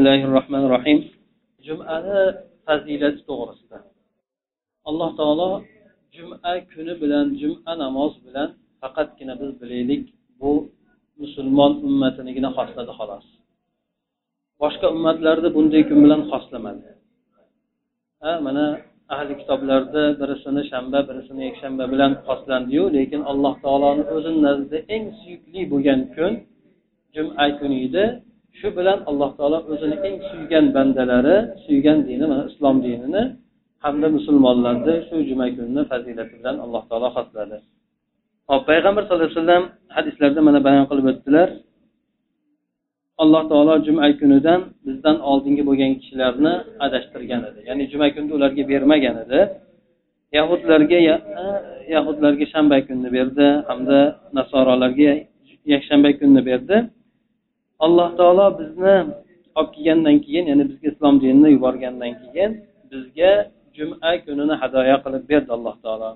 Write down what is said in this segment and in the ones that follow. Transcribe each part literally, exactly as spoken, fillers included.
Bismillahirrohmanirrohim. Jum'ani fazilati to'g'risida. Alloh taolo jum'a kuni bilan, jum'a namoz bilan faqatgina biz bilaylik, bu musulmon ummatinigina xosladi xolos. Boshqa ummatlarda bunday kun bilan xoslamadi. Ha, mana ahli kitoblarda birisini shanba, birisini yakshanba bilan xoslandi-yu, lekin Alloh taoloning o'zining nazdida eng suyukli bo'lgan kun jum'a kuni edi. Shu bilan Alloh taolo o'zini eng suygan bandalari, suygan dini, mana islom dinini hamda musulmonlarni shu juma kunini fazilati bilan Alloh taolo xosladi. Hop, payg'ambar sollallohu alayhi vasallam hadislarda mana bayon qilib o'tdilar. Alloh taolo juma kunidan bizdan oldingi bo'lgan kishilarni adashtirgan edi. Ya'ni juma kunida ularga bermagan edi. Yahudlarga Yahudlarga shanba kunini berdi hamda nasoralarga yakshanba kunini berdi. Alloh taolo bizni olib kelgandan keyin, ya'ni bizga islom dinini yuborgandan keyin bizga juma kunini hadoya qilib berdi Alloh taolo.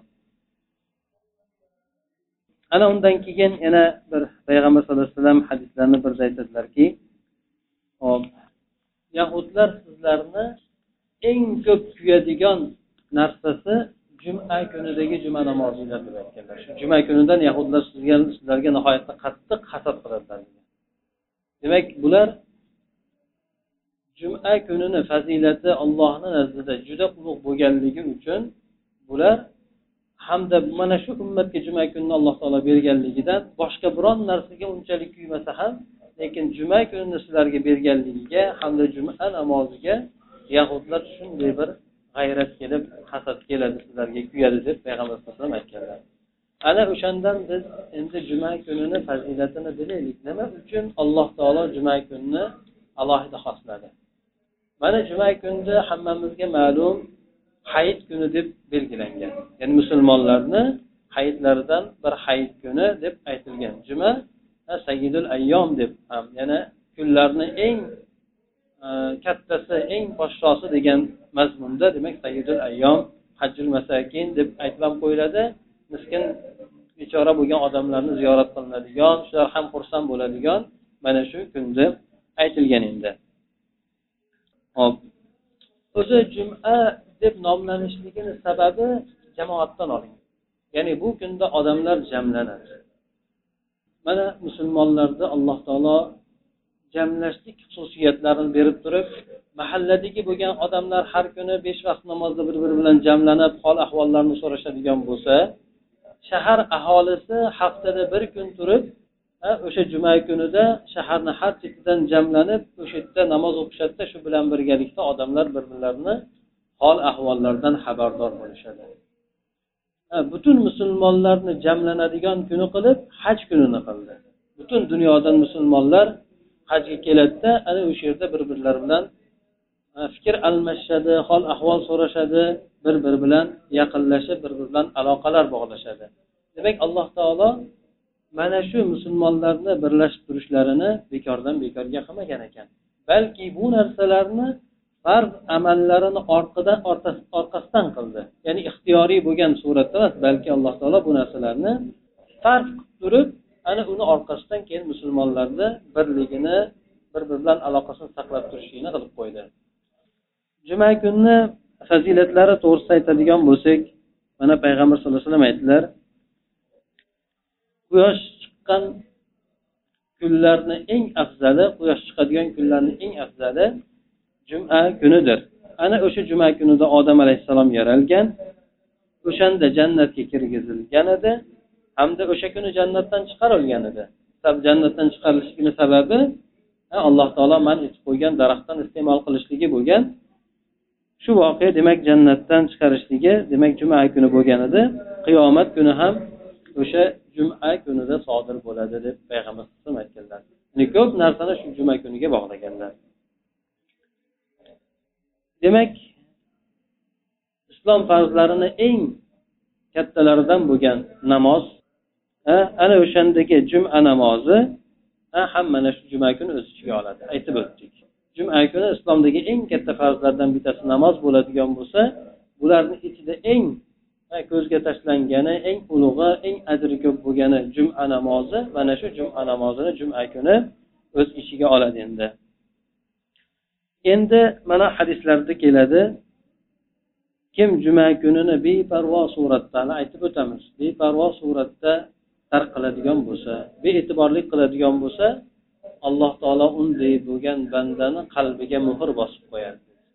Ana undan keyin yana bir payg'ambar sollallohu alayhi vasallam hadislarni birda aytadilarki, hop, Yahudlar sizlarni eng ko'p kuyadigan narsasi juma kunidagi juma namozidir deb aytganlar. Shu juma kunidan Yahudlar sizga sizlarga nihoyatda qattiq hasad qiladilar. Demak, bular juma kunini fazilati Allohning nazdida juda ulug' bo'lganligi uchun bular hamda mana shu ummatga juma kunini Alloh taolo berganligidan boshqa biron narsaga unchalik kuymasa ham, lekin juma kunini sizlarga berganligiga hamda juma namoziga Yahudlar shunday bir g'ayrat kelib, hasad keladi, sizlarga kuyadi deb payg'ambar sollallohu alayhi vasallam aytganlar. Ana o'shandan biz endi juma kunini fazilatini bilaylik. Nima uchun Alloh taolo juma kunini alohida xosladi? Mana juma kunida hammamizga ma'lum hayit kuni deb belgilangan. Ya'ni musulmonlarning hayitlaridan bir hayit kuni deb aytilgan. Juma sayyidul ayyom deb ham, yana kunlarning eng kattasi, eng podshosi degan mazmunda, demak sayyidul ayyom, hajjul masakin deb aytilib qo'yiladi. Miskin bechora bo'lgan odamlarni ziyorat qilinadigan, shular ham xursand bo'ladigan mana shu kunda aytilgan endi. Hop. O'zi juma deb nomlanishligining sababi jamoatdan olingan. Ya'ni bu kunda odamlar jamlanadi. Mana musulmonlarda Alloh taolo jamlashlik xususiyatlarini berib turib, mahalladagi bo'lgan odamlar har kuni besh vaqt namozda bir-biri bilan jamlanib, hol ahvollarini so'rashadigan bo'lsa, shahar aholisi haftada bir kun turib, o'sha juma kunida shaharning har chetidan jamlanib, o'sha yerda namoz o'qishadi. Shu bilan birgalikda odamlar bir-birlarini hol ahvollaridan xabardor bo'lishadi. Butun musulmonlarni jamlanadigan kuni qilib, haj kunini qildi. Butun dunyodan musulmonlar hajga keladi, ana o'sha yerda bir-birlari bilan fikr almashadi, hol ahvol so'rashadi, bir-biri bilan yaqinlashib, bir-biri bilan aloqalar bog'lashadi. Demak, Alloh taolo mana shu musulmonlarni birlashib turishlarini bekordan bekorga qilmagan ekan. Balki bu narsalarni farz amallarini orqadan orqasidan qildi. Ya'ni ixtiyoriy bo'lgan suratda emas, balki Alloh taolo bu narsalarni farz qilib turib, ana uni orqasidan keyin musulmonlarni birligini, bir-biri bilan aloqasini saqlab turishini qilib qo'ydi. Juma kunni fazilatlari to'g'risida aytadigan bo'lsak, mana payg'ambar sollallohu alayhi vasallam aytdilar: Quyosh chiqqan kunlarning eng afzali, quyosh chiqadigan kunlarning eng afzali juma kunidir. Ana o'sha juma kunida Odam alayhisalom yaralgan, o'shanda jannatga kirgizilgan edi, hamda o'sha kuni jannatdan chiqarilgan edi. Jannatdan chiqarilishining sababi Alloh taolo man etib qo'ygan daraxtdan iste'mol qilishligi bo'lgan. Shu voqea demak jannatdan chiqarishligi, demak juma kuni bo'lgan edi. Qiyomat kuni ham o'sha juma kunida sodir bo'ladi deb payg'ambar sollallohu alayhi vasallam aytganlar. Ya'ni ko'p narsani shu juma kuniga bog'laganlar. Demak, islom farzlarining eng kattalaridan bo'lgan namoz, ana o'shandagi juma namozi ham mana shu juma kuni o'z ichiga oladi. Aytib o'tdik. Juma kuni islomdagi eng katta farzlardan bittasi namoz bo'ladigan bo'lsa, bularning ichida eng ko'zga tashlangani, eng ulug'i, eng ajri ko'p bo'lgani juma namozi, mana shu juma namozini juma kuni o'z ichiga oladi endi. endi mana hadislarda keladi, kim juma kunini beparvo suratda aytib o'tamiz, beparvo suratda tark qiladigan bo'lsa, bee'tiborlik qiladigan bo'lsa, alloh taolo unday bo'lgan bandani qalbiga muhr bosib qo'yadi.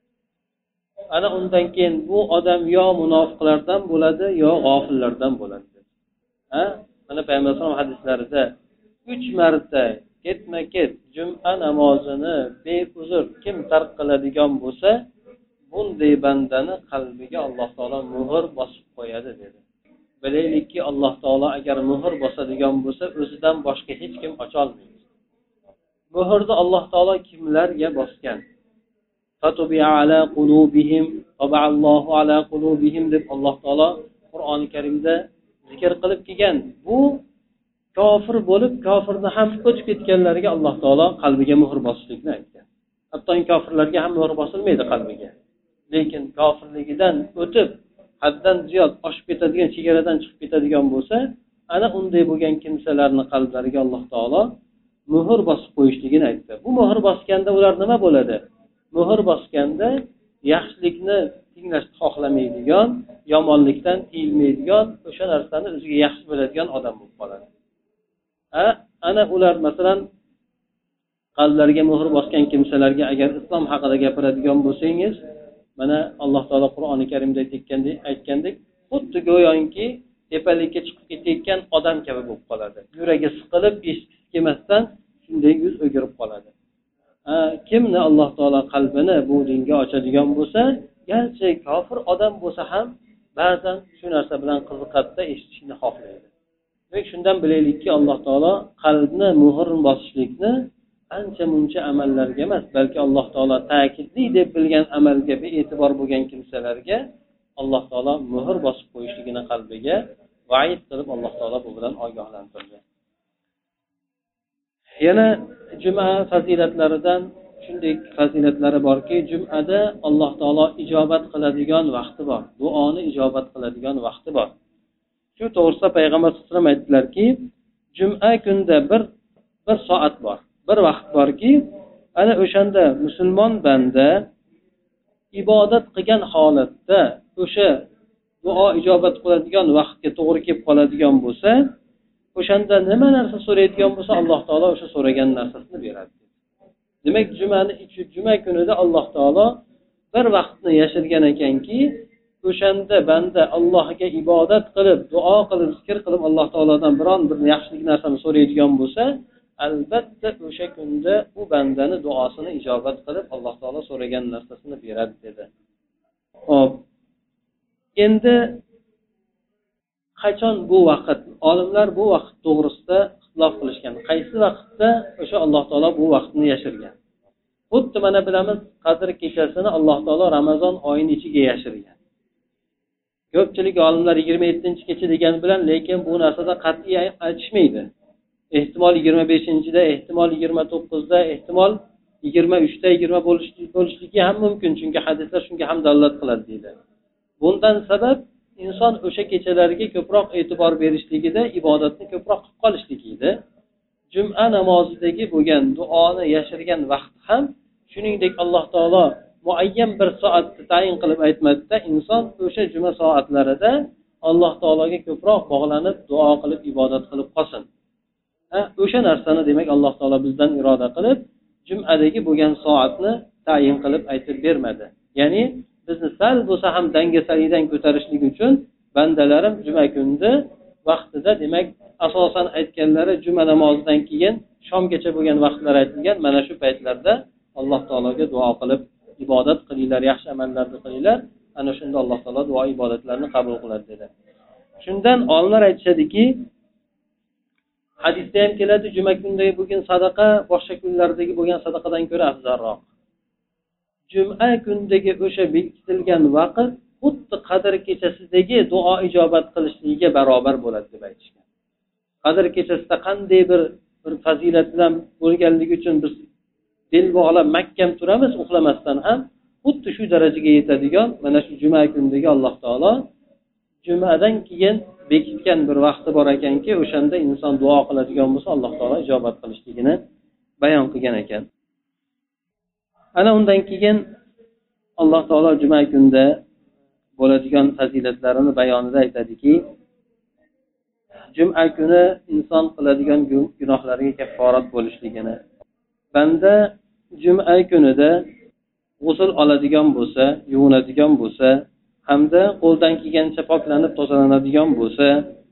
Ana undan keyin bu odam yo munofiqlardan bo'ladi, yo g'ofillardan bo'ladi. Ha? Mana payg'ambar sollallohu alayhi vasallam hadislarida uch marta ketma-ket juma namozini beuzr kim tark qiladigan bo'lsa, bunday bandani qalbiga alloh taolo muhr bosib qo'yadi dedi. Bilaylikki, alloh taolo agar muhr bosadigan bo'lsa, o'zidan boshqa hech kim ocha olmaydi. Muhrni alloh taolo kimlarga bosgan? Fatubi'a ala qulubihim taballohu ala qulubihim deb alloh taolo Qur'oni Karimda zikr qilib kelgan. Bu kofir bo'lib, kofirni ham o'tib ketganlarga alloh taolo qalbiga muhr bosishlikni aytgan. Hatto kofirlarga ham muhr bosilmaydi qalbiga. Lekin kofirligidan o'tib, haddan ziyod oshib ketadigan, chegaradan chiqib ketadigan bo'lsa, ana unday bo'lgan kimsalarning qalblariga alloh taolo muhr bosib qo'yishligini aytdi. Bu muhr bosganda ular nima bo'ladi? Muhr bosganda yaxshilikni tinglashni xohlamaydigan, yomonlikdan tiyilmaydigan, o'sha narsani o'ziga yaxshi biladigan odam bo'lib qoladi. Ha, ana ular masalan qalblariga muhr bosgan kimsalarga agar islom haqida gapiradigan bo'lsangiz, mana alloh taolo Qur'oni Karimda aytgandek, xuddi go'yoki tepalikka chiqib ketayotgan odam kabi bo'lib qoladi. Yuragi siqilib, eshitgisi kelmasdan shunday yuz o'girib qoladi. Kimni alloh taolo qalbini bu dinga ochadigan bo'lsa, garchi kofir odam bo'lsa ham ba'zan shu narsa bilan qiziqadi, eshitishni xohlaydi. Demak, shundan bilaylikki, alloh taolo qalbni muhr bosishlikni ancha muncha amallarga emas, balki alloh taolo ta'kidli deb bilgan amalga bee'tibor bo'lgan kimsalarga alloh taolo muhr bosib qo'yishligini qalbiga va'id qilib alloh taolo bu bilan ogohlantirdi. Yana juma fazilatlaridan shunday fazilatlari borki, jumada alloh taolo ijobat qiladigan vaqti bor, duoni ijobat qiladigan vaqti bor. Shu to'g'risida payg'ambar sollallohu alayhi vasallam aytdilarki, juma kunida bir bir soat bor, bir vaqt borki, ana o'shanda musulmon banda ibodat qilgan holatda o'sha duo ijobat qiladigan vaqtga to'g'ri kelib qoladigan bo'lsa, o'shanda nima narsa so'raydigan bo'lsa, alloh taolo o'sha so'ragan narsasini beradi. Demak, jumani juma kunida alloh taolo bir vaqtni yashirgan ekanki, o'shanda banda Allohga ibodat qilib, duo qilib, zikr qilib alloh taolodan biron bir yaxshilik narsani so'raydigan bo'lsa, albatta o'sha kunda u bandani duosini ijobat qilib alloh taolo so'ragan narsasini beradi dedi. Xo'p. Endi qachon bu vaqt? Olimlar bu vaqt to'g'risida ixtilof qilishgan. Qaysi vaqtda o'sha alloh taolo bu vaqtni yashirgan? Xuddi mana bilamiz, Qadr kechasini alloh taolo Ramazon oyining ichiga yashirgan. Ko'pchilik olimlar yigirma yettinchi kecha degan bilan, lekin bu narsada qat'iy aytishmaydi. Ehtimol yigirma beshinchida, ehtimol yigirma to'qqizda, ehtimol yigirma uchda, yigirma bo'lishligi ham mumkin, chunki hadislar shunga ham dalolat qiladi deydi. Bundan sabab inson o'sha kechalarga ko'proq e'tibor berishligida, ibodatni ko'proq qilib qolishligida, juma namozidagi bo'lgan duoni yashirgan vaqt ham shuningdek alloh taolo muayyan bir soatni tayin qilib aytmadida, inson o'sha juma soatlarida alloh taologa ko'proq bog'lanib, duo qilib, ibodat qilib qolsin. Ha, o'sha narsani demak alloh taolo bizdan iroda qilib, jumadagi bo'lgan soatni tayin qilib aytib bermadi. Ya'ni bizni sal bo'lsa ham dangasalidan ko'tarishlik uchun bandalarim juma kunida vaqtida, demak asosan aytganlari juma namozidan keyin shomgacha bo'lgan vaqtlar aytilgan, mana shu paytlarda alloh taologa duo qilib ibodat qilinglar, yaxshi amallarni qilinglar, ana shunda alloh taolo duo ibodatlarni qabul qiladi dedi. Shundan olimlar aytishadiki, hadisda ham keladi, juma kunidagi bo'lgan sadaqa boshqa kunlardagi bo'lgan sadaqadan ko'ra afzalroq. Juma kunidagi o'sha bekitilgan vaqt xuddi Qadr kechasidagi duo ijobat qilishligiga barobar bo'ladi deb aytishgan. Qadr kechasida qanday bir bir fazilat bilan bo'lganligi uchun biz dil bog'lab mahkam turamiz, uxlamasdan ham, xuddi shu darajaga yetadigan mana shu juma kunidagi alloh taolo jumadan keyin bekitgan bir vaqti bor ekanki, o'shanda inson duo qiladigan bo'lsa, alloh taolo ijobat qilishligini bayon qilgan ekan. ana undan keyin alloh taolo juma kunida bo'ladigan fazilatlarini bayonida aytadiki, juma kuni inson qiladigan gunohlariga kafforat bo'lishligini, banda juma kunida g'usl oladigan bo'lsa, yuvinadigan bo'lsa, hamda qo'ldan kelgancha poklanib tozalanadigan bo'lsa,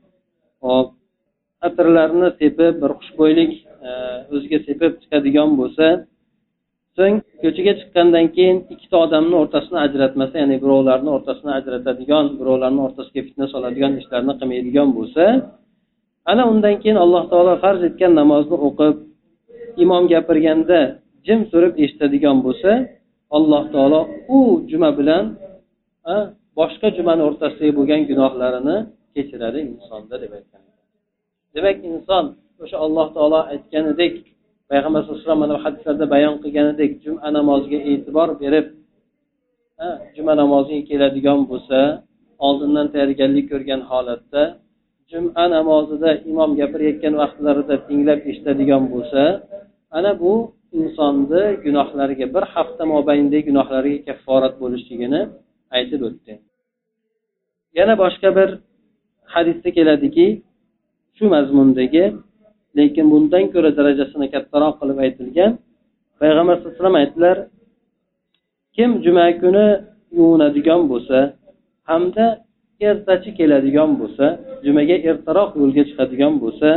hop atirlarni sepib, bir xushbo'ylik o'ziga sepib chiqadigan bo'lsa, so'ng ko'chaga chiqqandan keyin ikkita odamning o'rtasini ajratmasa, ya'ni birovlarning o'rtasini ajratadigan, birovlarning o'rtasiga fitna soladigan ishlarni qilmaydigan bo'lsa, ana undan keyin Alloh taolo farz etgan namozni o'qib, imom gapirganda jim turib eshitadigan bo'lsa, Alloh taolo u juma bilan boshqa jumani o'rtasidagi bo'lgan gunohlarini kechiradi insonda deb aytgan. Demak, inson o'sha Alloh taolo aytganidek, Payg'ambar sollallohu alayhi vasallam hadislarda bayon qilganidek juma namoziga e'tibor berib, juma namoziga keladigan bo'lsa, oldindan tayyorgarlik ko'rgan holatda juma namozida imom gapirayotgan vaqtlarida tinglab eshitadigan bo'lsa, ana bu insonni gunohlariga, bir hafta mobaynidagi gunohlariga kafforat bo'lishligini aytib o'tdi. Yana boshqa bir hadisda keladiki, shu mazmundagi, lekin bundan ko'ra darajasini kattaroq qilib aytilgan, Payg'ambar sollallohu alayhi vasallam aytdilar, kim juma kuni yuvinadigan bo'lsa, hamda ertachi keladigan bo'lsa, jumaga ertaroq yo'lga chiqadigan bo'lsa,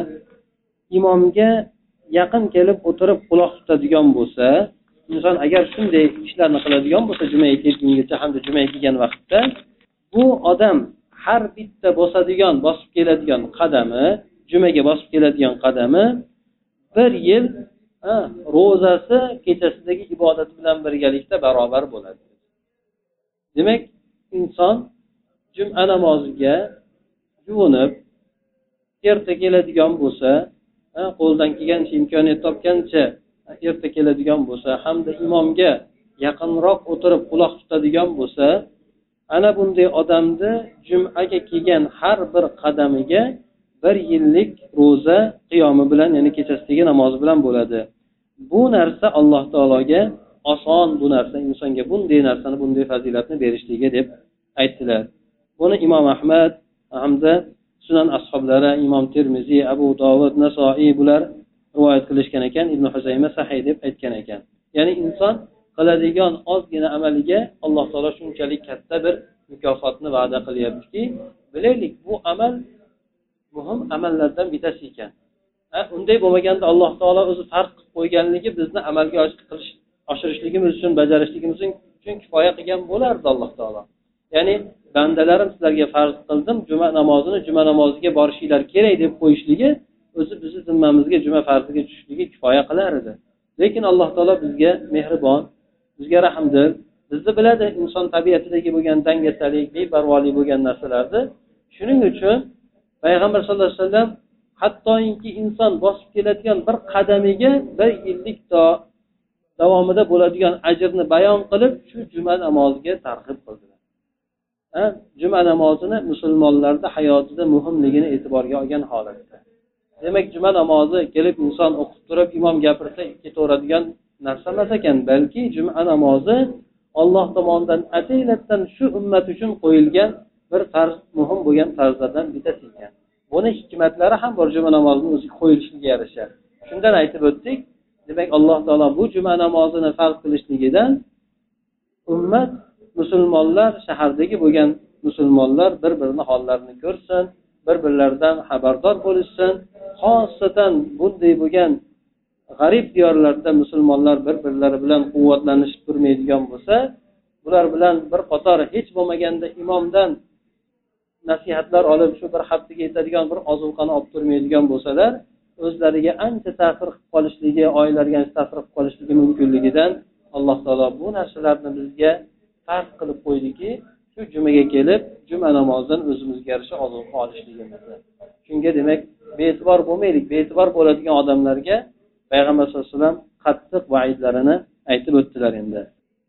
imomga yaqin kelib o'tirib quloq tutadigan bo'lsa, inson agar shunday ishlarni qiladigan bo'lsa, jumaga kelgungacha hamda jumaga kelgan vaqtda, bu odam har bitta bosadigan, bosib keladigan qadami, jumaga bosib keladigan qadami bir yil ro'zasi kechasidagi ibodati bilan birgalikda barobar bo'ladi. Demak, inson juma namoziga yuvinib erta keladigan bo'lsa, qo'ldan kelgancha, imkoniyat topgancha erta keladigan bo'lsa, hamda imomga yaqinroq o'tirib quloq tutadigan bo'lsa, ana bunday odamni jumaga kelgan har bir qadamiga bir yillik ro'za qiyomi bilan, ya'ni kechasidagi namozi bilan bo'ladi. Bu narsa Alloh taologa oson, bu narsa insonga bunday narsani, bunday fazilatni berishligi deb aytdilar. Buni Imom Ahmad hamda Sunan ashablari, Imom Termiziy, Abu Dovud, Nasoiy bular rivoyat qilishgan ekan, Ibn Huzayma sahih deb aytgan ekan. Ya'ni inson qiladigan ozgina amaliga Alloh taolo shunchalik katta bir mukofotni va'da qilyaptiki, bilaylik, bu amal muhim amallardan bittasi ekan. Ha, unday bo'lmaganda Alloh taolo o'zi farz qilib qo'yganligi bizni amalga qilish, oshirishligimiz uchun, bajarishligimiz uchun kifoya qilgan bo'lardi Alloh taolo. Ya'ni bandalarim sizlarga farz qildim, juma namozini juma namoziga borishinglar kerak deb qo'yishligi o'zi bizni zimmamizga juma farziga tushishligi kifoya qilar edi. Lekin Alloh taolo bizga mehribon, bizga rahmdil, bizni biladi inson tabiatidagi bo'lgan dangasalik, beparvolik bo'lgan narsalarni. Shuning uchun Payg'ambar sollallohu alayhi vasallam hattoki inson bosib keladigan bir qadamiga bir yillik davomida bo'ladigan ajrni bayon qilib, shu juma namoziga targ'ib qildilar. Ha, juma namozini musulmonlarda hayotida muhimligini e'tiborga olgan holatda. Demak, juma namozi kelib inson o'qib turib, imom gapirsa ketaveradigan narsa emas ekan, balki juma namozi Alloh tomonidan ataylabdan shu ummat uchun qo'yilgan bir farz, muhim bo'lgan farzlardan bittasi ekan. Buni hikmatlari ham bor juma namozining o'ziga qo'yilishiga yarasha. Shundan aytib o'tdik. Demak, Alloh taolo bu juma namozini farz qilishligidan ummat, musulmonlar, shahardagi bo'lgan musulmonlar bir-birini hollarini ko'rsin, bir-birlaridan xabardor bo'lishsin. Xosatan bunday bo'lgan g'arib diyorlarda musulmonlar bir-birlari bilan quvvatlanishib turmaydigan bo'lsa, bular bilan bir qator hech bo'lmaganda imomdan nasihatlar olib, shu bir haftaga yetadigan bir ozuqani olib turmaydigan bo'lsalar, o'zlariga ancha ta'sir qilib qolishligi, oilalariga ta'sir qilib qolishligi mumkinligidan Alloh taolo bu narsalarni bizga farq qilib qo'ydiki, shu jumaga kelib, juma namozidan o'zimizga yarasha ozuqa olishligimizni. Shunga demak, be'tibor bo'lmaylik, be'tibor bo'ladigan odamlarga Payg'ambar sollallohu alayhi vasallam qattiq va'idlarini aytib o'tdilar endi.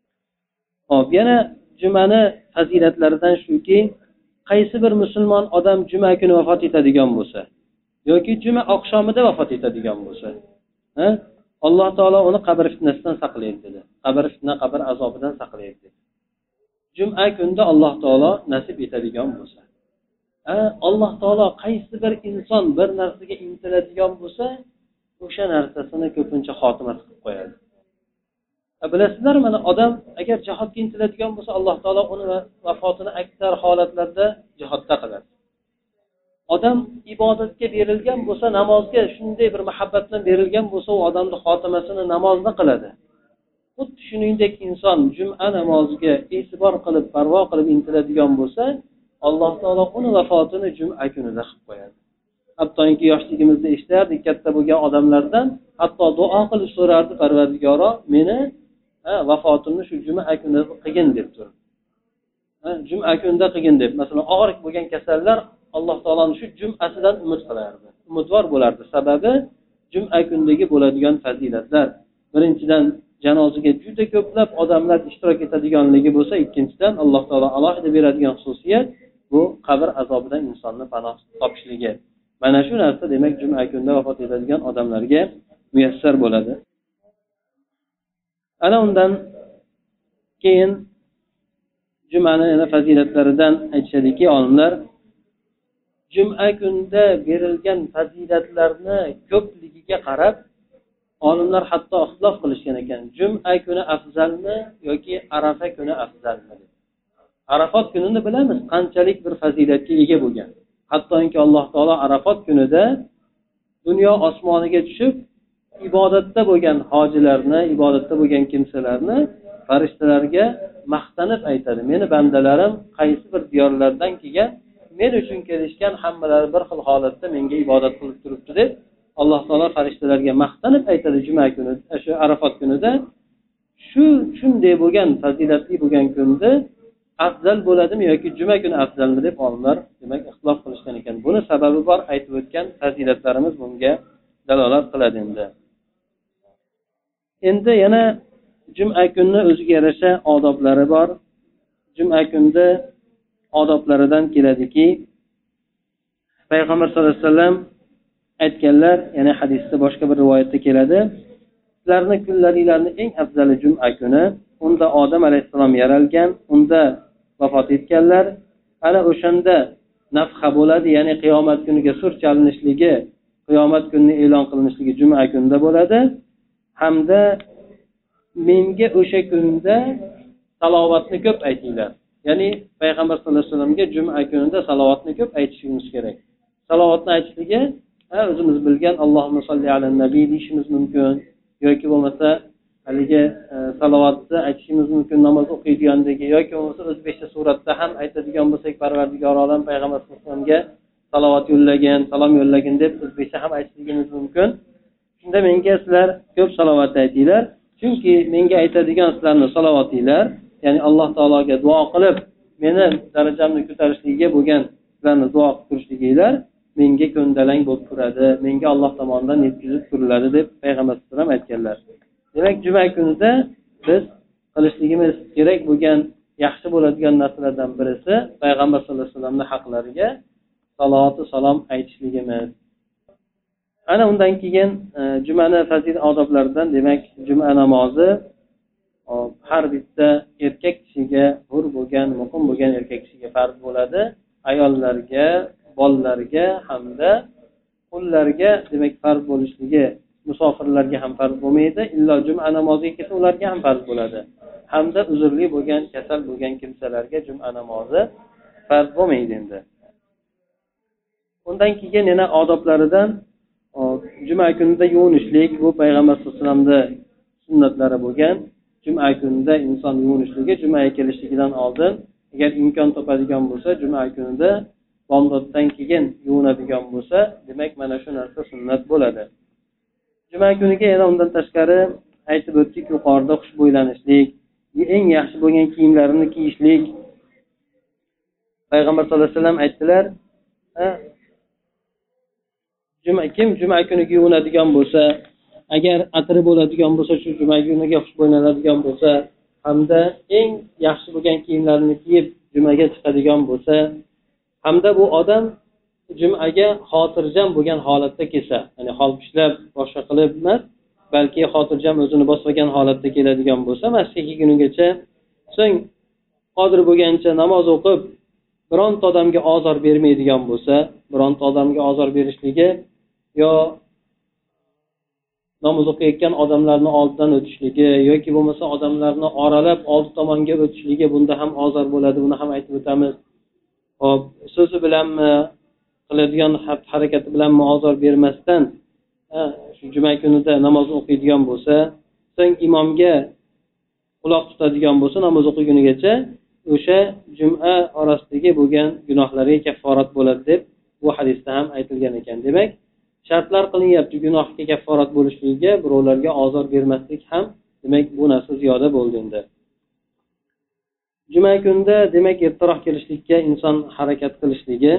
Hop, yana jumani fazilatlaridan shuki, qaysi bir musulmon odam juma kuni vafot etadigan bo'lsa yoki juma oqshomida vafot etadigan bo'lsa, ha? Alloh taolo uni qabr fitnasidan saqlaydi dedi. Qabr fitna, qabr azobidan saqlaydi dedi. Juma kunida Alloh taolo nasib etadigan bo'lsa, Alloh taolo qaysi bir inson bir narsaga intiladigan bo'lsa, o'sha narsasini ko'pincha xotimasi qilib qo'yadi. Bilasizlar, mana odam agar jihodga intiladigan bo'lsa, Alloh taolo uni vafotini aksar holatlarda jihodda qiladi. Odam ibodatga berilgan bo'lsa, namozga shunday bir muhabbat bilan berilgan bo'lsa, u odamning xotimasini namozda qiladi. Xuddi shuningdek inson juma namoziga e'tibor qilib, parvo qilib intiladigan bo'lsa, Alloh taolo uni vafotini juma kunida qilib qo'yadi. Hattoki yoshligimizda eshitardik, katta bo'lgan odamlardan hatto duo qilib so'rardi, Parvardigoro, meni vafotimni shu juma kunida qilgin deb turib. Juma kunida qilgin deb. Masalan, og'ir bo'lgan kasallar Alloh taoloning shu jumasidan umid qilardi. Umidvor bo'lardi. Sababi juma kunidagi bo'ladigan fazilatlar. Birinchidan, janozaga juda ko'plab odamlar ishtirok etadiganligi bo'lsa, ikkinchidan Alloh taolo alohida beradigan xususiyat bu qabr azobidan insonni panoh topishligi. Mana shu narsa demak juma kunida vafot etadigan odamlarga muyassar bo'ladi. Ana undan keyin jumani yana fazilatlaridan aytishadiki olimlar, juma kunida berilgan fazilatlarni ko'pligiga qarab olimlar hatto ixtilof qilishgan ekan. Juma kuni afzalmi yoki Arafa kuni afzalmi? Arafat kunini bilamiz, qanchalik bir fazilatga ega bo'lgan. Hattoki Alloh taolo Arafat kunida dunyo osmoniga tushib ibodatda bo'lgan hojilarni, ibodatda bo'lgan kimsalarni farishtalarga maqtanib aytadi. Meni bandalarim qaysi bir diyorlardan kelgan, men uchun kelishgan, hammalari bir xil holatda menga ibodat qilib turibdi deb Alloh taolo farishtalarga maqtanib aytadi juma kuni, shu Arafat kunida. Shu shunday bo'lgan fazilatli bo'lgan kunda afzal bo'ladimi yoki juma kuni afzalmi deb olimlar demak ixtilof qilishgan ekan. Buni sababi bor, aytib o'tgan fazilatlarimiz bunga dalolat qiladi endi. Endi yana juma kunni o'ziga yarasha odoblari bor. Juma kunida odoblaridan keladiki, Payg'ambar sollallohu alayhi vasallam aytganlar, ya'ni hadisda boshqa bir rivoyatda keladi. Sizlarning kunlaringlarning eng afzali juma kuni, unda Odam alayhissalom yaralgan, unda vafot etganlar. Ana o'shanda nafxa bo'ladi, ya'ni qiyomat kuniga sur chalinishligi, qiyomat kunini e'lon qilinishligi juma kunida bo'ladi. Hamda menga o'sha kunda salovatni ko'p aytinglar. Ya'ni Payg'ambar sollallohu alayhi vasallamga juma kunida salovatni ko'p aytishimiz kerak. Salovatni aytishligi o'zimiz bilgan Allohumma solli alan nabiy deyishimiz mumkin yoki bo'lmasa haligi salovatni aytishimiz mumkin namoz o'qiydigandagi yoki bo'lmasa o'zbekcha suratda ham aytadigan bo'lsak, Parvardigor olam Payg'ambar sollallohu alayhi vasallamga salovat yo'llagin, salom yo'llagin deb o'zbekcha ham aytishligimiz mumkin. Shunda menga sizlar ko'p salovat aytinglar, chunki menga aytadigan sizlarning salovatinglar, ya'ni Alloh taologa duo qilib meni darajamni ko'tarishligiga bo'lgan sizlarning duo qilib turishliginglar menga ko'ndalang bo'lib turadi, menga Alloh tomonidan yetkazib turiladi deb Payg'ambar sollallohu alayhi vasallam aytganlar. Demak, juma kunida biz qilishligimiz kerak bo'lgan yaxshi bo'ladigan narsalardan birisi Payg'ambar sollallohu alayhi vasallamning haqlariga salovat va salom aytishligimiz. Ana undan keyin jumani fazilat odoblaridan demak juma namozi har bitta erkak kishiga, hur bo'lgan, muqim bo'lgan erkak kishiga farz bo'ladi. Ayollarga, bolalarga hamda qullarga demak farz bo'lishligi, musofirlarga ham farz bo'lmaydi. Illo juma namoziga kelsa ularga ham farz bo'ladi. Hamda uzrli bo'lgan, kasal bo'lgan kimsalarga juma namozi farz bo'lmaydi endi. Undan keyin yana odoblaridan juma kunida yuvinishlik, bu Payg'ambar sollallohu alayhi vasallamning sunnatlari bo'lgan. Juma kunida inson yuvinishligi, jumaga kelishligidan oldin agar imkon topadigan bo'lsa, juma kunida bomdoddan keyin yuvinadigan bo'lsa, demak mana shu narsa sunnat bo'ladi. Juma kuniga yana undan tashqari aytib o'tdik, yuqorida xushbo'ylanishlik, eng yaxshi bo'lgan kiyimlarini kiyishlik. Payg'ambar sollallohu alayhi vasallam aytdilar, Juma kim juma kuniga yuvinadigan bo'lsa, agar atri bo'ladigan bo'lsa, shu juma kuniga xushbo'ylanadigan bo'lsa, hamda eng yaxshi bo'lgan kiyimlarini kiyib jumaga chiqadigan bo'lsa, hamda bu odam jumaga xotirjam bo'lgan holatda kelsa, ya'ni holpishlab boshqa qilib emas, balki xotirjam o'zini bosmagan holatda keladigan bo'lsa, masjidga kelgunigacha so'ng qodir bo'lgancha namoz o'qib bironta odamga ozor bermaydigan bo'lsa, bironta odamga ozor berishligi yo namoz o'qiyotgan odamlarni oldidan o'tishligi yoki bo'lmasa odamlarni oralab old tomonga o'tishligi, bunda ham ozor bo'ladi. Buni ham aytib o'tamiz. Hop, so'zi bilanmi, qiladigan harakati bilanmi ozor bermasdan shu juma kunida namoz o'qiydigan bo'lsa, so'ng imomga quloq tutadigan bo'lsa namoz o'qigunigacha, o'sha juma orasidagi bo'lgan gunohlariga kafforat bo'ladi deb bu hadisda ham aytilgan ekan. Demak, shartlar qilinyapti gunohga kafforat bo'lishligiga, birovlarga ozor bermaslik ham, demak bu narsa ziyoda bo'ldi endi. Juma kunida demak ertaroq kelishlikka inson harakat qilishligi,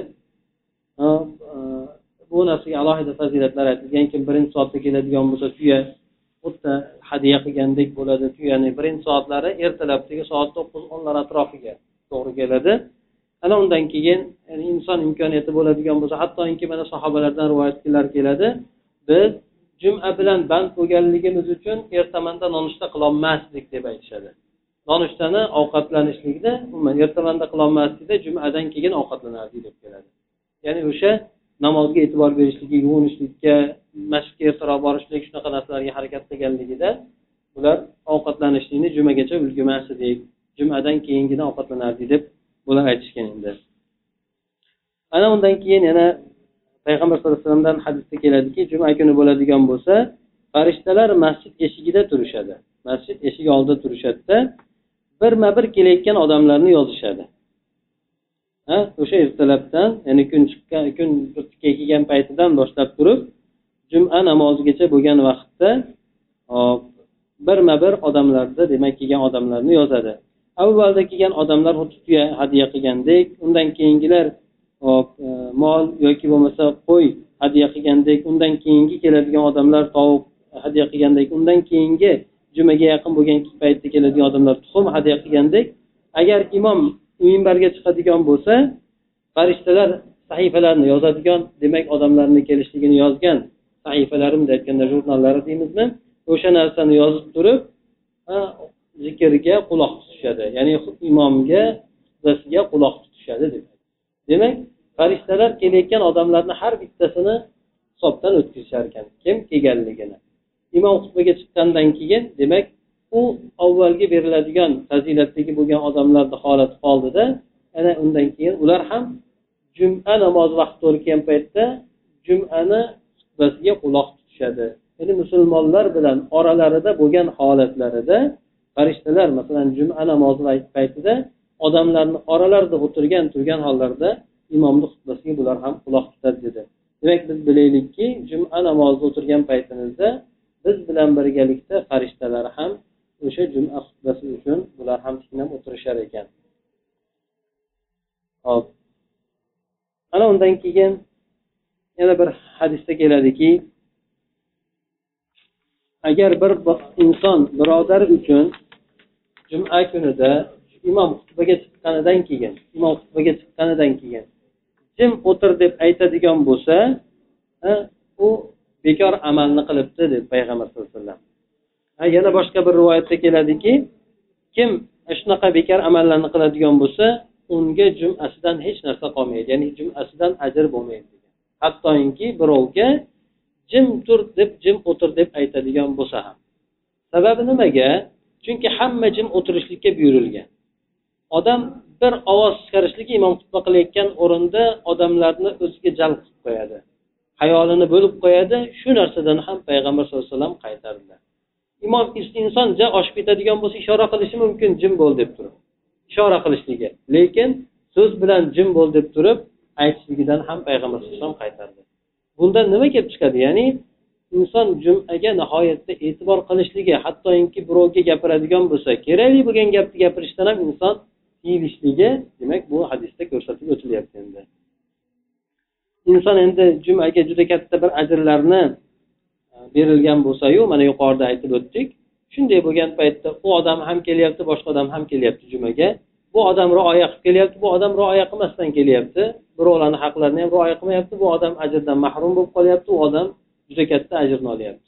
bu narsaga alohida fazilatlar aytilgan. Kim birinchi soatda keladigan bo'lsa, tuya xuddi hadiya qilgandek bo'ladi. Tuyani birinchi soatlari ertalabdagi soat to'qqiz o'nlar atrofiga to'g'ri keladi. Ana undan keyin yani inson imkoniyati bo'ladigan bo'lsa, hattoki mana sahobalardan rivoyatlar keladi. Biz juma bilan band bo'lganligimiz uchun ertamanda nonushta qila olmasdik deb aytishadi. Nonushtani ovqatlanishlikda, umuman ertamanda qila olmaslikda jumadan keyin ovqatlanardik deb keladi. Ya'ni o'sha namozga e'tibor berishligi, yuvinishlikka, masjidga ertaroq borishlik, shunaqa narsalarga harakat qilganligida bular ovqatlanishlikni jumagacha ulgurmas edik, jumadan keyingina ovqatlanardik deb bular aytishgan endi. Ana undan keyin yana payg'ambar sollallohu alayhi vasallamdan hadisda keladiki, juma kuni bo'ladigan bo'lsa, farishtalar masjid eshigida turishadi. Masjid eshigi oldida turishadi-da, birma-bir kelayotgan odamlarni yozishadi. Ha, o'sha ertalabdan, ya'ni kun chiqqan, kun chiqib kelgan paytidan boshlab turib, juma namozigacha bo'lgan vaqtda birma-bir odamlarda, demak, kelgan odamlarni yozadi. Avvalda kelgan odamlar xuddi hadiya qilgandek, undan keyingilar mol yoki bo'lmasa qo'y hadiya qilgandek, undan keyingi keladigan odamlar tovuq hadiya qilgandek, undan keyingi jumaga yaqin bo'lgan paytda keladigan odamlar tuxum hadiya qilgandek, agar imom minbarga chiqadigan bo'lsa, farishtalar sahifalarni yozadigan, demak odamlarning kelishligini yozgan sahifalarim deb aytganda jurnallari deymizmi, o'sha narsani yozib turib, zikrga quloq tutishadi. Ya'ni imomga, xutbasiga quloq tutishadi demak. Demak, farishtalar kelayotgan odamlarni har bittasini hisobdan o'tkazishar ekan, kim kelganligini. Imom xutbaga chiqqandan keyin, demak, u avvalgi beriladigan fazilatdagi bo'lgan odamlarning holati qoldida, ana undan keyin ular ham juma namoz vaqti o'tgan paytda jumani xutbasiga quloq tutishadi. Ya'ni musulmonlar bilan oralarida bo'lgan holatlarida farishtalar masalan juma namozi paytida odamlarni oralarida o'tirgan turgan hollarda imomning xutbasiga bular ham quloq tutadi dedi. Demak, biz bilaylikki, juma namozida o'tirgan paytimizda biz bilan birgalikda farishtalar ham o'sha juma xutbasi uchun bular ham tinglab o'tirishar ekan. Hop. Ana undan keyin yana bir hadisda keladiki, agar bir inson birodar uchun juma kunida imom xutbaga chiqqanidan keyin, imom xutbaga chiqqanidan keyin jim o'tir deb aytadigan bo'lsa, u bekor amalni qilibdi deb payg'ambar sollallohu alayhi vasallam. Yana boshqa bir rivoyatda keladiki, kim shunaqa bekor amallarni qiladigan bo'lsa, unga jumasidan hech narsa qolmaydi, ya'ni jumasidan ajr bo'lmaydi degan. Hattoki birovga jim tur deb, jim o'tir deb aytadigan bo'lsa ham. Sababi nimaga? Chunki hamma jim o'tirishlikka buyurilgan. Odam bir ovoz chiqarishligi imom xutba qilayotgan o'rinda odamlarni o'ziga jalb qilib qo'yadi. Hayolini bo'lib qo'yadi. Shu narsadan ham payg'ambar sollallohu alayhi vasallam qaytardilar. Imom inson ja oshib ketadigan bo'lsa ishora qilishi mumkin, jim bo'l deb turib. Ishora qilishligi. Lekin so'z bilan jim bo'l deb turib aytishligidan ham payg'ambar sollallohu alayhi vasallam qaytardi. Bundan nima kelib chiqadi? Ya'ni inson jumaga nihoyatda e'tibor qilishligi, hattoki birovga gapiradigan bo'lsa, kerakli bo'lgan gapni gapirishdan ham inson tiyilishligi, demak bu hadisda ko'rsatib o'tilyapti endi. Inson endi jumaga juda katta bir ajrlarni berilgan bo'lsa-yu, mana yuqorida aytib o'tdik. Shunday bo'lgan paytda u odam ham kelyapti, boshqa odam ham kelyapti jumaga. Bu odam rioya qilib kelyapti, bu odam rioya qilmasdan kelyapti. Birovlarning haqlarini ham rioya qilmayapti, bu odam ajrdan mahrum bo'lib qolyapti, u odam juda katta ajrni olyapti.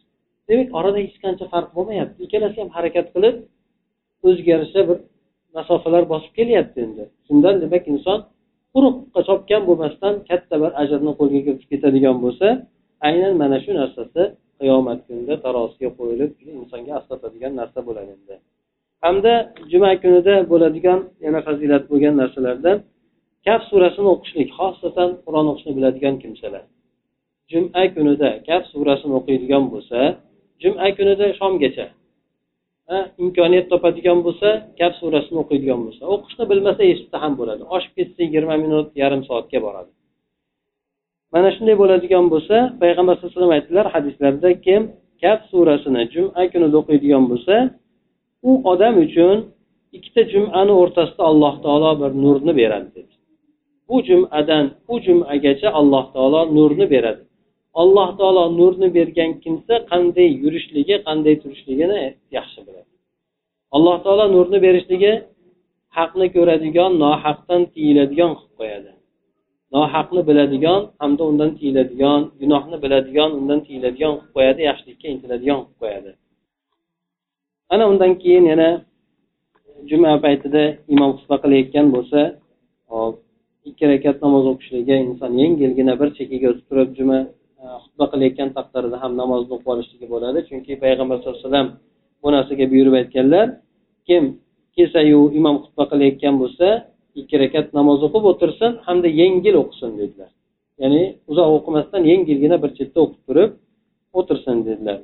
demak orada hech qancha farq bo'lmayapti. Ikkalasi ham harakat qilib o'ziga yarasha bir masofalar bosib kelyapti endi. Shundan demak inson quruqqa chopgan bo'lmasdan katta bir ajrni qo'lga kiritib ketadigan bo'lsa, aynan mana shu narsasi qiyomat kunida tarosiga qo'yilib insonga asqatadigan narsa bo'ladi endi. Hamda juma kunida bo'ladigan yana fazilat bo'lgan narsalardan Kaf surasini o'qishlik, xosatan Qur'on o'qishni biladigan kimsalar. Juma kunida Kaf surasini o'qiydigan bo'lsa, juma kunida shomgacha ha, imkoniyat topadigan bo'lsa, Kaf surasini o'qiydigan bo'lsa, o'qishni bilmasa eshitsa ham bo'ladi. Oshib ketsa yigirma minut, yarim soatga boradi. Mana shunday bo'ladigan bo'lsa, payg'ambar sollallohu alayhi vasallam aytdilar hadislarda, kim Kaf surasini juma kunida o'qiydigan bo'lsa, u odam uchun ikkita jumani o'rtasida Alloh taolo bir nurni beradi dedi. Bu jumadan u jumagacha Alloh taolo nurni beradi. Alloh taolo nurni bergan kimsa qanday yurishligi, qanday turishligini yaxshi biladi. Alloh taolo nurni berishligi haqni ko'radigan, nohaqdan tiyiladigan qilib qo'yadi. Nohaqni biladigan hamda undan tiyiladigan, gunohni biladigan, undan tiyiladigan qilib qo'yadi, yaxshilikka intiladigan qilib qo'yadi. Ana undan keyin yana juma paytida imom xutba qilayotgan bo'lsa, hop ikki rakat namoz o'qishligi, inson yengilgina bir chekkaga o'tib turib juma xutba qilayotgan taqdirida ham namozni o'qib olishligi bo'ladi. Chunki payg'ambar sollallohu alayhi vasallam bu narsaga buyurib aytganlar, kim kelsa-yu imom xutba qilayotgan bo'lsa, ikki rakat namoz o'qib o'tirsin hamda yengil o'qisin dedilar. Ya'ni uzoq o'qimasdan yengilgina bir chetda o'qib turib o'tirsin dedilar.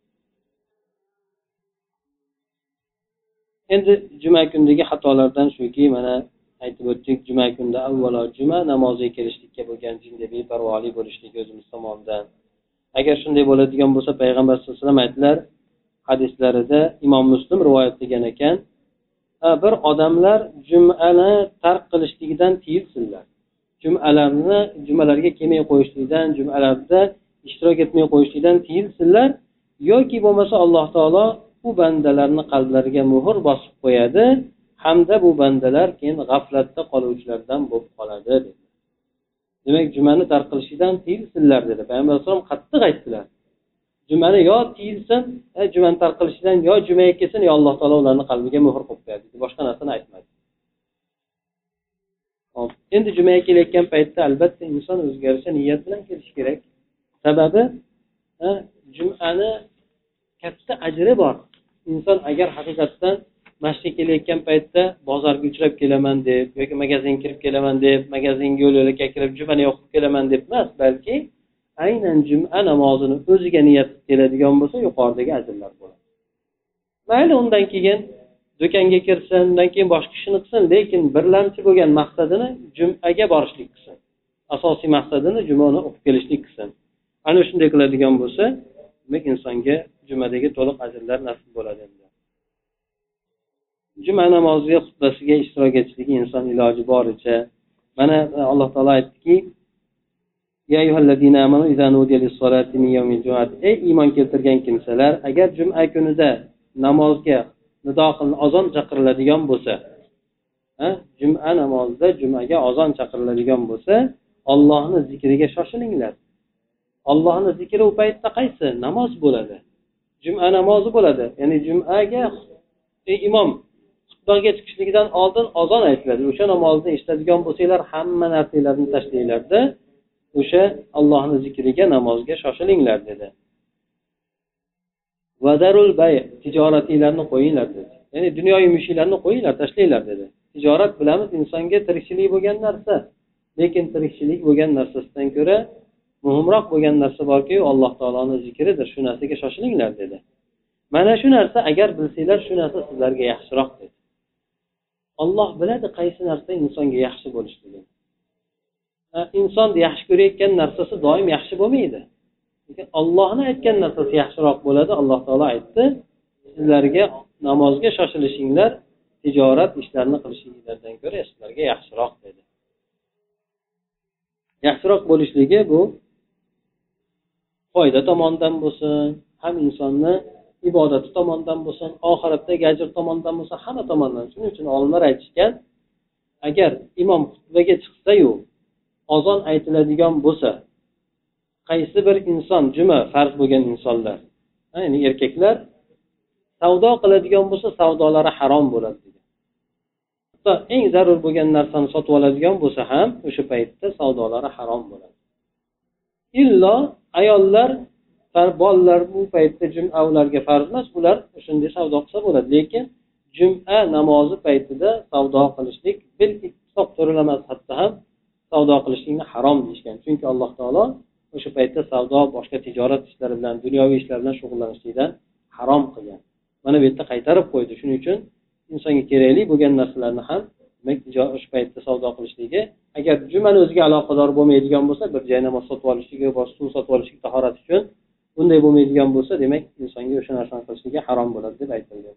Endi juma kundagi xatolardan shuki, mana aytib o'tdik, juma kunda avvalo juma namoziga kelishlikka bo'lgan jinda beparvolik bo'lishligi o'zimiz tomonidan. Agar shunday bo'ladigan bo'lsa, payg'ambar sollallohu alayhi vasallam aytdilar hadislarida, Imom Muslim rivoyat qilgan ekan, bir odamlar jumani tark qilishligidan tiyilsinlar. Jumalarni jumalarga kelmay qo'yishlikdan, jumalarda ishtirok etmay qo'yishlikdan tiyilsinlar, yoki bo'lmasa Alloh taolo bu bandalarni qalblariga muhr bosib qo'yadi hamda bu bandalar keyin g'aflatda qoluvchilardan bo'lib qoladi dedi. Demak, jumani tark qilishdan tiyilsinlar dedi. Payg'ambar sollallohu alayhi vasallam qattiq aytdilar. Jumani yo tiyilsin, jumani tark qilishdan, yo jumaga kelsin, yo Alloh taolo ularning qalbiga muhr qo'yib qo'yadi. Boshqa narsani aytmadi. Hop, endi jumaga kelayotgan paytda albatta inson o'zgarishi niyat bilan kelish kerak. Sababi jumani katta ajri bor. Inson agar haqiqatdan masjidga kelayotgan paytda bozorga uchrab kelaman deb yoki magazinga kirib kelaman deb, magazinga yo'l yo'lakka kirib jumani o'qib kelaman deb emas, balki aynan juma namozini o'ziga niyat qilib keladigan bo'lsa, yuqoridagi ajrlar bo'ladi. Mayli undan keyin do'konga kirsin, undan keyin boshqa ishini qilsin, lekin birlamchi bo'lgan maqsadini jumaga borishlik qilsin. Asosiy maqsadini jumani o'qib kelishlik qilsin. Ana shunday qiladigan bo'lsa, demak insonga jumadagi to'liq ajrlar nasib bo'ladi endi. Juma namoziga, xutbasiga ishtirok etishligi inson iloji boricha. Mana Alloh taolo aytdiki: "Ya ayyuhallazina amanu idza nudiya lis-solati min yawmil jum'ati." Ey iymon keltirgan kimsalar, agar juma kunida namozga nido qilinib azon chaqiriladigan bo'lsa, ha, juma namozida jumaga azon chaqiriladigan bo'lsa, Allohning zikriga shoshilinglar. Allohning zikri u paytda qaysi? Namoz bo'ladi. Juma namozi bo'ladi. Ya'ni jumaga ey imom xutbaga chiqishligidan oldin azon aytiladi. O'sha namozni eshitadigan bo'lsanglar, hamma narsalarni tashlanglar-da, o'sha Allohning zikriga, namozga shoshilinglar dedi. Vadarul bay, tijoratinglarni qo'yinglar dedi. Ya'ni dunyoviy ishlarni qo'yinglar, tashlanglar dedi. Tijorat bilamiz insonga tirikchilik bo'lgan narsa. Lekin tirikchilik bo'lgan narsasidan ko'ra muhimroq bo'lgan narsa borki, Alloh taoloning zikridir. Shu narsaga shoshilinglar dedi. Mana shu narsa agar bilsanglar, shu narsa sizlarga yaxshiroq dedi. Alloh biladi qaysi narsa insonga yaxshi bo'lishligini. Inson yaxshi ko'rayotgan narsasi doim yaxshi bo'lmaydi. Lekin Allohning aytgan narsasi yaxshiroq bo'ladi. Alloh taolo aytdi, sizlarga namozga shoshilishinglar, tijorat ishlarini qilishinglardan ko'ra sizlarga yaxshiroq dedi. Yaxshiroq bo'lishligi bu foyda tomonidan bo'lsin, ham insonni ibodati tomonidan bo'lsin, oxiratdagi ajr tomonidan bo'lsin, hamma tomondan. Shuning uchun olimlar aytishgan, agar imom xutbaga chiqsa-yu, azon aytiladigan bo'lsa, qaysi bir inson juma farz bo'lgan insonlar, ya'ni erkaklar savdo qiladigan bo'lsa savdolari harom bo'ladi degan. Hatto eng zarur bo'lgan narsani sotib oladigan bo'lsa ham o'sha paytda savdolari harom bo'ladi. Illo ayollar, bolalar bu paytda jum'a ularga farz emas, ular shunday savdo qilsa bo'ladi. Lekin jum'a namozi paytida savdo qilishlik bil ittifoq to'rilamas hatto ham savdo qilishlikni harom deyishgan. Chunki Alloh taolo o'sha paytda savdo, boshqa tijorat ishlari bilan, dunyoviy ishlar bilan shug'ullanishlikdan harom qilgan. Mana bu yerda qaytarib qo'ydi. Shuning uchun insonga kerakli bo'lgan narsalarni ham o'sha paytda savdo qilishligi, agar jumani o'ziga aloqador bo'lmaydigan bo'lsa, bir joy namoz sotib olishligi, boshqa suv sotib olishlik tahorat uchun bunday bo'lmaydigan bo'lsa, demak insonga o'sha narsani qilishligi harom bo'ladi deb aytilgan.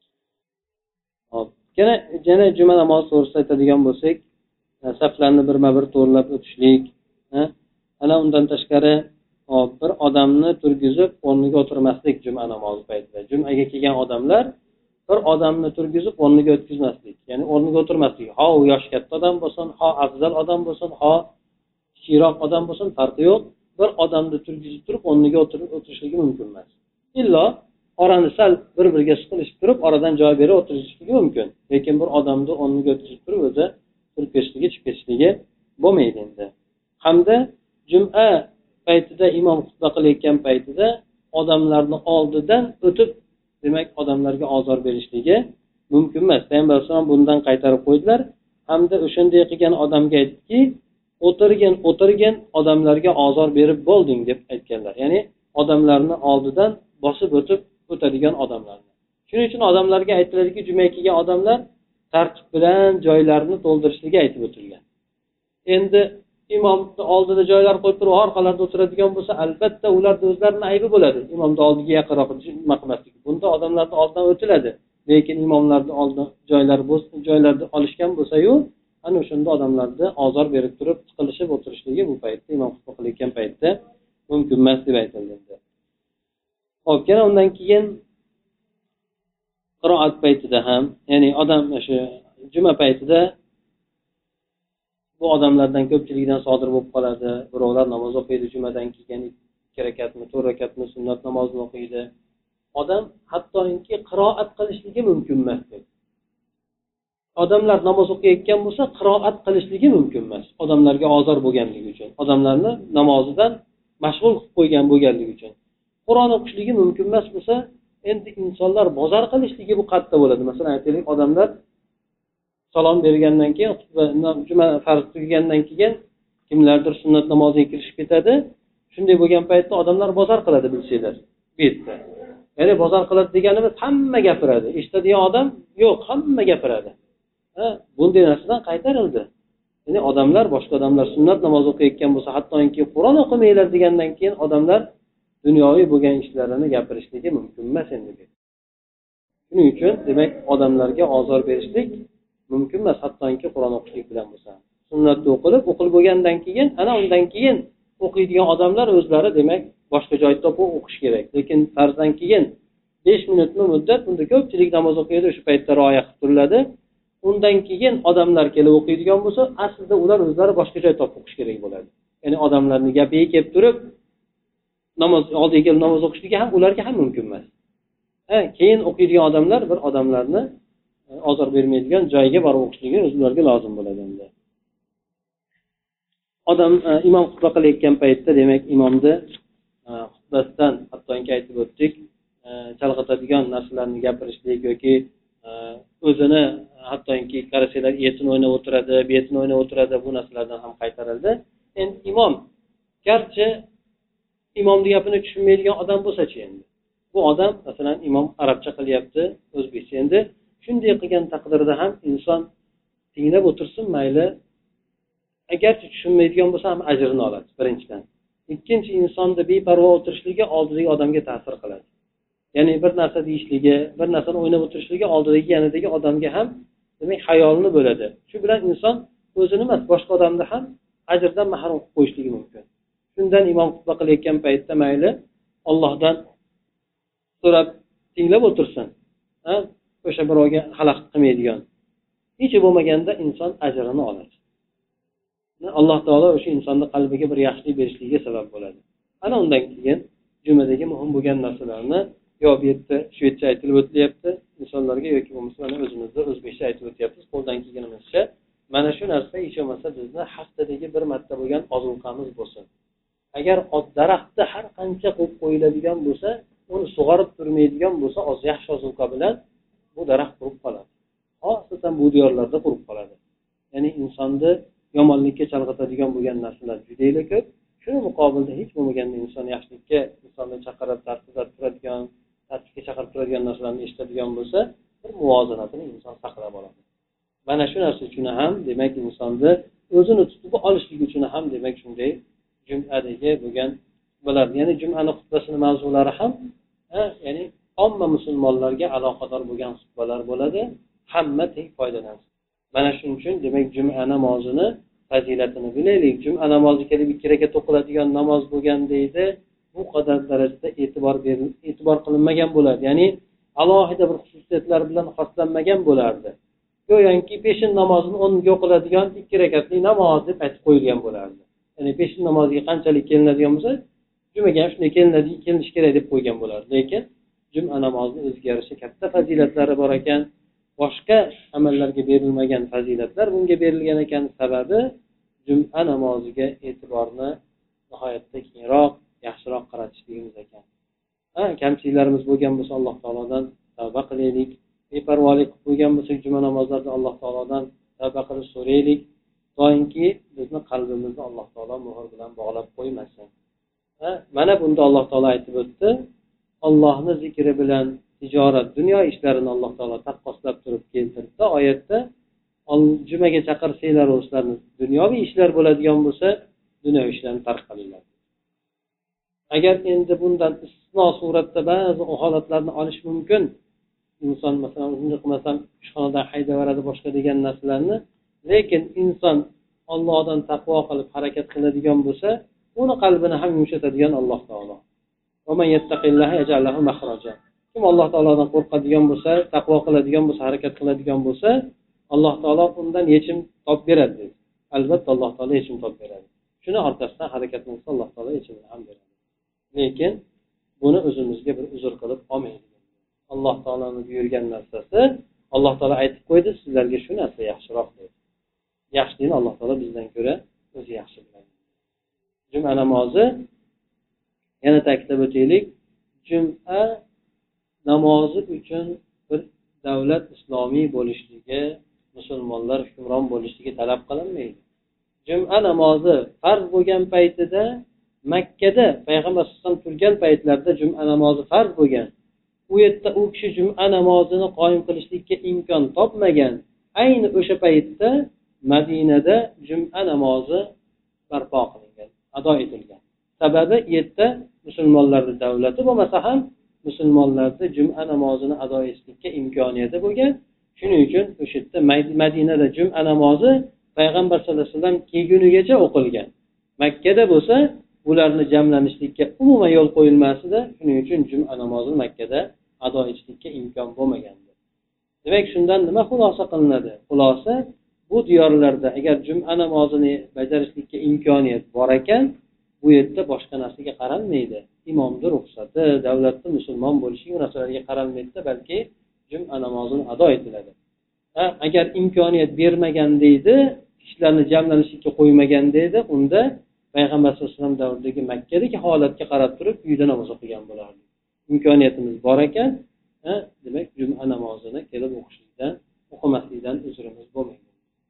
Hop, yana yana juma namozi to'g'risida aytadigan bo'lsak, saflarni birma-bir to'g'rilab o'tishlik, ana undan tashqari hop bir odamni turgizib o'rniga o'tirmaslik juma namozi paytida. Jumaga kelgan odamlar bir odamni turgizib o'rniga o'tkazmaslik, ya'ni o'rniga o'tirmaslik. Ha u yoshi katta odam bo'lsin, ha afzal odam bo'lsin, ha kichikroq odam bo'lsin, farqi yo'q. Bir odamni turgizib turib o'rniga o'tirib o'tirishligi mumkin emas. Illo orani sal bir-biriga siqilishib turib, oradan joy berib o'tirishligi mumkin. Lekin bir odamni o'rniga o'tkazib turib o'zi turib ketishligi, chiqib ketishligi bo'lmaydi endi. Hamda juma paytida imom xutba qilayotgan paytida odamlarni oldidan o'tib, demak odamlarga ozor berishligi mumkin emas. Payg'ambar sollallohu alayhi vasallam bundan qaytarib qo'ydilar. Hamda o'shanday qilgan odamga aytdiki, o'tirgan o'tirgan odamlarga ozor berib bo'lding deb aytganlar. Ya'ni odamlarni oldidan bosib o'tib o'tadigan odamlarni. Shuning uchun odamlarga aytiladiki, jumaga kelgan odamlar tartib bilan joylarini to'ldirishligi aytib o'tilgan. Endi imomni oldida joylar qo'yib turib orqalarida o'tiradigan bo'lsa, albatta ularda o'zlarining aybi bo'ladi. Imomning oldiga yaqinroq nima qilmaslik. Bunda odamlarning oldidan o'tiladi. Lekin imomlarning oldidan joylari bo'lsa, joylarni olishgan bo'lsa-yu, ana o'shanda odamlarga ozor berib turib, tiqilishib o'tirishligi bu paytda imom xutba qilayotgan paytda mumkin emas deb aytildi. Hop, yana undan keyin qiroat paytida ham, ya'ni odam o'sha juma paytida bu odamlardan ko'pchiligidan sodir bo'lib qoladi. Birovlar namoz o'qiydi, jumadan keyin ikki rakatmi, to'rt rakatmi sunnat namozini o'qiydi. Odam hattoki qiroat qilishligi mumkin emas. Odamlar namoz o'qiyotgan bo'lsa, qiroat qilishligi mumkin emas. Odamlarga ozor bo'lganligi uchun, odamlarni namozidan mashg'ul qilib qo'ygan bo'lganligi uchun. Qur'on o'qishligi mumkin emas bo'lsa, endi insonlar bozor qilishligi bu qayerda bo'ladi? Masalan, aytaylik, odamlar salom bergandan keyin, juma farz tugagandan keyin kimlardir sunnat namoziga kirishib ketadi. Shunday bo'lgan paytda odamlar bozor qiladi, bilsanglar, bu yerda. Ya'ni bozor qiladi deganimiz hamma gapiradi. Eshitadigan odam yo'q, hamma gapiradi. Ha, bunday narsadan qaytarildi. Ya'ni odamlar, boshqa odamlar sunnat namoz o'qiyotgan bo'lsa, hattoki Qur'on o'qimaylar degandan keyin odamlar dunyoviy bo'lgan ishlarini gapirishligi mumkin emas endi. Shuning uchun demak odamlarga ozor berishlik mumkin emas, hattoki Qur'on o'qishlik bilan bo'lsa. Sunnatni o'qilib, o'qilib bo'lgandan keyin, ana undan keyin o'qiydigan odamlar o'zlari demak boshqa joyda topib o'qish kerak. Lekin farzdan keyin besh minutli muddat unda ko'pchilik namoz o'qiydi, o'sha paytda rioya qilib turiladi. Undan keyin odamlar kelib o'qiydigan bo'lsa, aslida ular o'zlari boshqa joy topib o'qish kerak bo'ladi. Ya'ni odamlarning gapiga kelib turib namoz oldiga kelib namoz o'qishligi ham ularga ham mumkin emas. Ha, keyin o'qiydigan odamlar bir odamlarni ozor bermaydigan joyga borib o'qishligi o'zlariga lozim bo'ladi endi. Odam imom xutba qilayotgan paytda demak imomni xutbasidan hattoki aytib o'tdik, chalg'itadigan narsalarni gapirishlik yoki o'zini hattoki qarasanglar yetini o'ynab o'tiradi, betini o'ynab o'tiradi, bu narsalardan ham qaytarildi. Endi imom garchi imomning gapini tushunmaydigan odam bo'lsa-chi endi. Bu odam masalan imom arabcha qilyapti, o'zbekcha, endi shunday qilgan taqdirda ham inson tinglab o'tirsin, mayli. Agarchi tushunmaydigan bo'lsa ham ajrini oladi birinchidan. Ikkinchi, insonni beparvo o'tirishligi oldidagi odamga ta'sir qiladi. Ya'ni bir narsa deyishligi, bir narsani o'ynab o'tirishligi oldidagi yanidagi odamga ham demak xayolini bo'ladi. Shu bilan inson o'zini emas, boshqa odamni ham ajrdan mahrum qilib qo'yishligi mumkin. Shundan imom xutba qilayotgan paytda mayli Allohdan so'rab tinglab o'tirsin. Ha, o'sha birovga xalaqit qilmaydigan. Hech bo'lmaganda inson ajrini oladi. Alloh taolo o'sha insonning qalbiga bir yaxshilik berishligiga sabab bo'ladi. Ana undan keyin jumadagi muhim bo'lgan narsalarni yo bu yerda shvedcha aytilib o'tilyapti insonlarga yoki bo'lmasa mana o'zimizda o'zbekcha aytib o'tyapmiz qo'ldan kelganimizcha. Mana shu narsa hech bo'lmasa bizni haftadagi bir marta bo'lgan ozuqamiz bo'lsin. Agar daraxtni har qancha qo'yib qo'yiladigan bo'lsa, uni sug'orib turmaydigan bo'lsa, oz yaxshi ozuqa bilan bu daraxt qurib qoladi. Xosatan bu diyorlarda qurib qoladi. Ya'ni insonni yomonlikka chalg'itadigan bo'lgan narsalar juda ko'p. Shuni muqobilda hech bo'lmaganda inson yaxshilikka insonni chaqirib, tartibda turadigan, tartibga chaqirib turadigan narsalarni eshitadigan bo'lsa, bir muvozanatini inson saqlab oladi. Mana shu narsa uchun ham, demak, insonni o'zini tutib olishlik uchun ham, demak, shunday jum'adagi bo'lgan bo'ladi. Ya'ni jum'aning xutbasining mavzulari ham, ha, ya'ni omma musulmonlarga aloqador bo'lgan xutbalar bo'ladi. Hamma teng foydalansin. Mana shuning uchun, demak, jum'a namozini fazilatini bilaylik. Jum'a namozi kelib ikki rakat o'qiladigan namoz bo'lgan deydi. Bu qadar darajada e'tibor berilib, e'tibor qilinmagan bo'ladi. Ya'ni alohida bir xususiyatlar bilan xoslanmagan bo'lardi. Go'yoki peshin namozini o'nga o'qiladigan ikki rakatli namoz deb aytib qo'yilgan bo'lardi. Ya'ni peshin namoziga qanchalik kelinadigan bo'lsa, jumaga ham shunday kelinadi, kelinish kerak deb qo'ygan bo'lardi. Lekin jum'a namozining o'ziga yarasha katta fazilatlari bor ekan. Boshqa amallarga berilmagan fazilatlar bunga berilgan ekan. Sababi jum'a namoziga e'tiborni nihoyatda kengroq, yaxshiroq qaratishligimiz ekan. Ha, kamchiliklarimiz bo'lgan bo'lsa Alloh taolodan tavba qilaylik. Beparvolik qilib bo'lgan bo'lsa juma namozlarida Alloh taolodan tavba qilib so'raylik. Doimki bizni qalbimizni Alloh taolo muhr bilan bog'lab qo'ymasin. Ha, mana bunda Alloh taolo aytib o'tdi. Allohning zikri bilan tijorat, dunyo ishlarini Alloh taolo taqqoslab turib keltirdi. Oyatda jumaga chaqirsanglar o'zlaringiz dunyoviy ishlar bo'ladigan bo'lsa, dunyo ishlarini tark qilinglar. Agar endi bundan istisno suratda ba'zi holatlarni olish mumkin. Inson masalan unday qilmasam ishxonadan haydaveradi boshqa degan narsalarni, lekin inson Allohdan taqvo qilib harakat qiladigan bo'lsa, uni qalbini ham yumshatadigan Alloh taolo. Va man yattaqillaha yaj'al lahu makhraja. Kim Alloh taolodan qo'rqadigan bo'lsa, taqvo qiladigan bo'lsa, harakat qiladigan bo'lsa, Alloh taolo undan yechim topib beradi. Albatta Alloh taolo yechim topib beradi. Shuni orqasidan harakat qilsa Alloh taolo yechimini ham beradi. Lekin buni o'zimizga bir uzr qilib olmaylik. Alloh taoloning buyurgan narsasi, Alloh taolo aytib qo'ydi, sizlarga shu narsa yaxshiroq dedi. Yaxshilikni Alloh taolo bizdan ko'ra o'zi yaxshi biladi. Juma namozi yana ta'kidlab o'taylik. Juma namozi uchun bir davlat islomiy bo'lishligi, musulmonlar hukmron bo'lishligi talab qilinmaydi. Juma namozi farz bo'lgan paytida Makkada payg'ambar sollallohu alayhi vasallam turgan paytlarda juma namozi farz bo'lgan. U yerda u kishi juma namozini qoyim qilishlikka imkon topmagan. Ayni o'sha paytda Madinada juma namozi barpo qilingan, ado etilgan. Sababi u yerda musulmonlarning davlati bo'lmasa ham musulmonlarda juma namozini ado etishlikka imkoniyati bo'lgan. Shuning uchun o'sha yerda Madinada juma namozi payg'ambar sollallohu alayhi vasallam kelgunigacha o'qilgan. Makkada bo'lsa ularni jamlanishlikka umuman yo'l qo'yilmasdi. Shuning uchun juma namozini Makkada ado etishlikka imkon bo'lmagandi. Demak, shundan nima xulosa qilinadi? Xulosa, bu diyorlarda agar juma namozini bajarishlikka imkoniyat bor ekan, bu yerda boshqa narsaga qaralmaydi. Imomning ruxsati, davlatning musulmon bo'lishi narsalarga qaralmaydi, balki juma namozini ado etiladi. Ha, agar imkoniyat bermagan deydi, kishilarni jamlanishlikka qo'ymagan deydi, unda payg'ambar sollallohu alayhi vasallam davridagi Makkadagi holatga qarab turib uyda namoz o'qigan bo'lardi. Imkoniyatimiz bor ekan, ha, demak juma namozini kelib o'qishlikdan, o'qimaslikdan uzrimiz bo'lmaydi.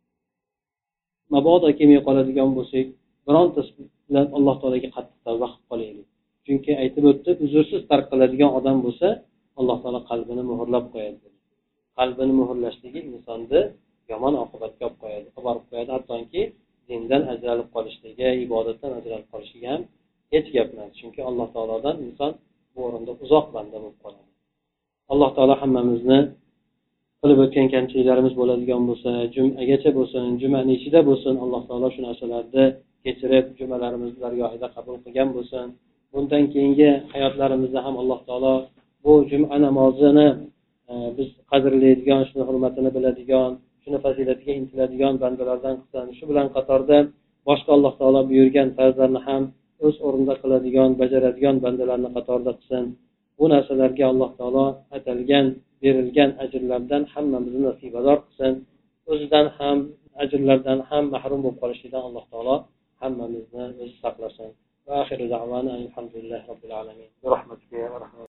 Mabodo kelmay qoladigan bo'lsak, birontasi bilan Alloh taolaga qattiq tavba qilib qolaylik. Chunki aytib o'tdi, uzrsiz tark qiladigan odam bo'lsa, Alloh taolo qalbini muhrlab qo'yadi. Qalbini muhrlashligi insonni yomon oqibatga olib qo'yadi, olib qo'yadi, hattoki dindan ajralib qolishligi, ibodatdan ajralib qolishligi ham hech gap emas. Chunki Alloh taolodan inson bu o'rinda uzoq banda bo'lib qoladi. Alloh taolo hammamizni qilib o'tgan kamchiliklarimiz bo'ladigan bo'lsa, jumagacha bo'lsin, jumaning ichida bo'lsin, Alloh taolo shu narsalarni kechirib, jumalarimizni dargohida qabul qilgan bo'lsin. Bundan keyingi hayotlarimizda ham Alloh taolo bu juma namozini e, biz qadrlaydigan, shuni hurmatini biladigan, shuni fazilatiga intiladigan bandalardan qilsin. Shu bilan qatorda boshqa Alloh taolo buyurgan farzlarni ham o'z o'rnida qiladigan bajaradigan bandalarni qatorida qilsin. Bu narsalarga alloh taolo atalgan berilgan ajrlardan hammamizni nasibador qilsin. O'zidan ham ajrlardan ham mahrum bo'lib qolishdan alloh taolo hammamizni o'zi saqlasin. Va oxiru da'vana alhamdulillahi robbil alamin. Rahmatga rahmat.